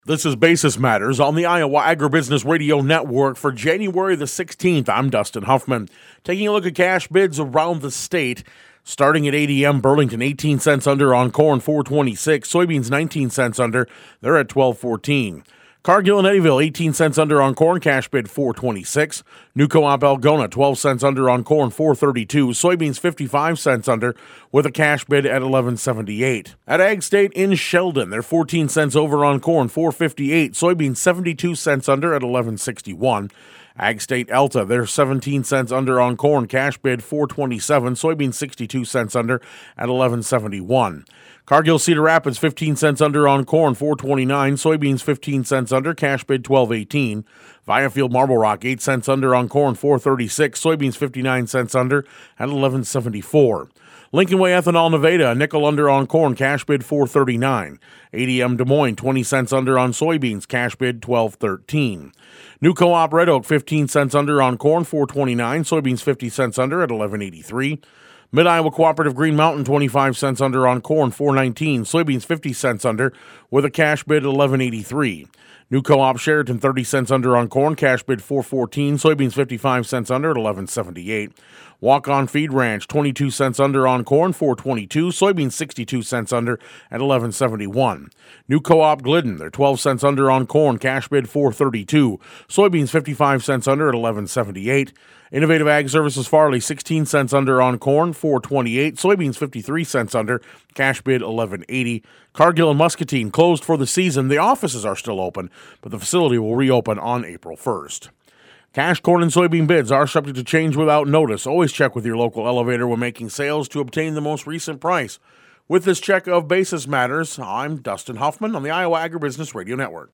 This is Basis Matters on the Iowa Agribusiness Radio Network for January the 16th. I'm Dustin Huffman. Taking a look at cash bids around the state. Starting at ADM, Burlington 18 cents under on corn, $4.26. Soybeans 19 cents under. They're at $12.14. Cargill and Eddyville 18 cents under on corn, cash bid $4.26. New Co-op Algona 12 cents under on corn, $4.32. Soybeans 55 cents under with a cash bid at $11.78. At Ag State in Sheldon, they're 14 cents over on corn, $4.58. Soybeans 72 cents under at $11.61. Ag State Elta, they're 17 cents under on corn, cash bid $4.27. Soybeans 62 cents under at $11.71. Cargill Cedar Rapids 15 cents under on corn, $4.29. Soybeans 15 cents under, cash bid $12.18. Viafield Marble Rock 8 cents under on corn, $4.36. Soybeans 59 cents under at $11.74. Lincoln Way Ethanol Nevada, a nickel under on corn, cash bid $4.39. ADM Des Moines 20 cents under on soybeans, cash bid $12.13. New Co-op Red Oak 15 cents under on corn, $4.29. Soybeans 50 cents under at $11.83. Mid-Iowa Cooperative Green Mountain 25 cents under on corn, $4.19. Soybeans 50 cents under with a cash bid $11.83. New Co-op Sheraton 30 cents under on corn, cash bid $4.14. Soybeans 55 cents under at $11.78. Walk-On Feed Ranch 22 cents under on corn, $4.22. Soybeans 62 cents under at $11.71. New Co-op Glidden, they're 12 cents under on corn, cash bid $4.32. Soybeans 55 cents under at $11.78. Innovative Ag Services Farley 16 cents under on corn, $4.28. Soybeans 53 cents under, cash bid $11.80. Cargill and Muscatine closed for the season. The offices are still open, but the facility will reopen on April 1st. Cash corn and soybean bids are subject to change without notice. Always check with your local elevator when making sales to obtain the most recent price. With this check of Basis Matters, I'm Dustin Huffman on the Iowa Agribusiness Radio Network.